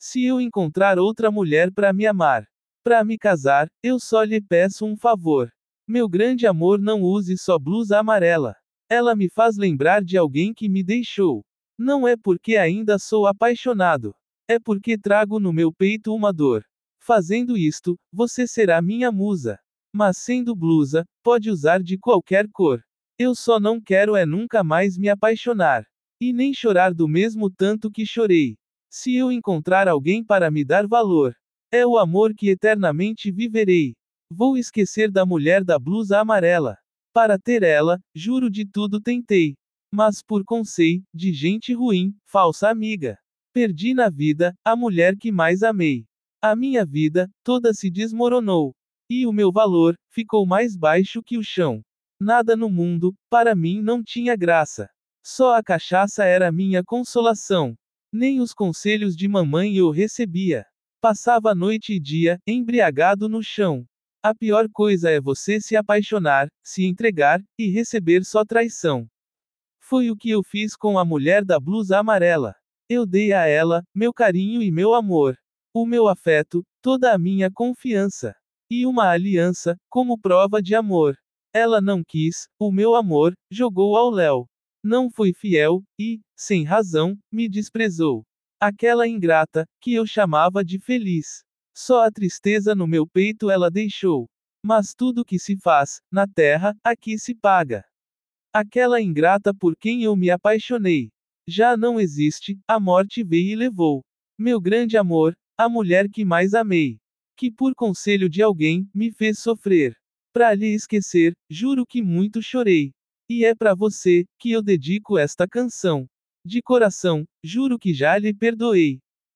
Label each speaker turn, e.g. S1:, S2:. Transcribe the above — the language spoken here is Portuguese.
S1: Se eu encontrar outra mulher para me amar, para me casar, eu só lhe peço um favor. Meu grande amor, não use só blusa amarela. Ela me faz lembrar de alguém que me deixou. Não é porque ainda sou apaixonado. É porque trago no meu peito uma dor. Fazendo isto, você será minha musa. Mas sendo blusa, pode usar de qualquer cor. Eu só não quero é nunca mais me apaixonar. E nem chorar do mesmo tanto que chorei. Se eu encontrar alguém para me dar valor, é o amor que eternamente viverei. Vou esquecer da mulher da blusa amarela. Para ter ela, juro de tudo tentei. Mas por conselho, de gente ruim, falsa amiga. Perdi na vida, a mulher que mais amei. A minha vida, toda se desmoronou. E o meu valor, ficou mais baixo que o chão. Nada no mundo, para mim não tinha graça. Só a cachaça era minha consolação. Nem os conselhos de mamãe eu recebia. Passava noite e dia, embriagado no chão. A pior coisa é você se apaixonar, se entregar, e receber só traição. Foi o que eu fiz com a mulher da blusa amarela. Eu dei a ela, meu carinho e meu amor. O meu afeto, toda a minha confiança. E uma aliança, como prova de amor. Ela não quis, o meu amor, jogou ao léu. Não foi fiel, e, sem razão, me desprezou. Aquela ingrata, que eu chamava de feliz. Só a tristeza no meu peito ela deixou. Mas tudo que se faz, na terra, aqui se paga. Aquela ingrata por quem eu me apaixonei. Já não existe, a morte veio e levou. Meu grande amor, a mulher que mais amei. Que por conselho de alguém, me fez sofrer. Pra lhe esquecer, juro que muito chorei. E é pra você, que eu dedico esta canção. De coração, juro que já lhe perdoei.